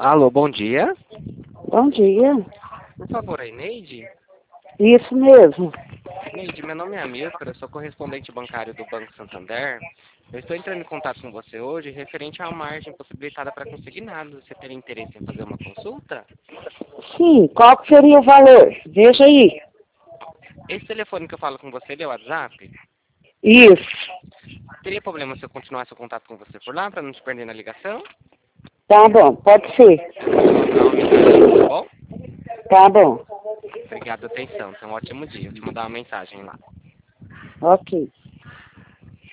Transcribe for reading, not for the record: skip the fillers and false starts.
Alô, bom dia. Bom dia. Por favor, é Neide? Isso mesmo. Neide, meu nome é Amilcar, eu sou correspondente bancário do Banco Santander. Eu estou entrando em contato com você hoje referente à margem possibilitada para consignado. Você teria interesse em fazer uma consulta? Sim, qual que seria o valor? Veja aí. Esse telefone que eu falo com você, ele é o WhatsApp? Isso. Teria problema se eu continuasse o contato com você por lá, para não te perder na ligação? Tá bom, pode ser. Vou te mandar uma mensagem, tá bom? Tá bom. Obrigado pela atenção. Tenha um ótimo dia. Vou te mandar uma mensagem lá. Ok.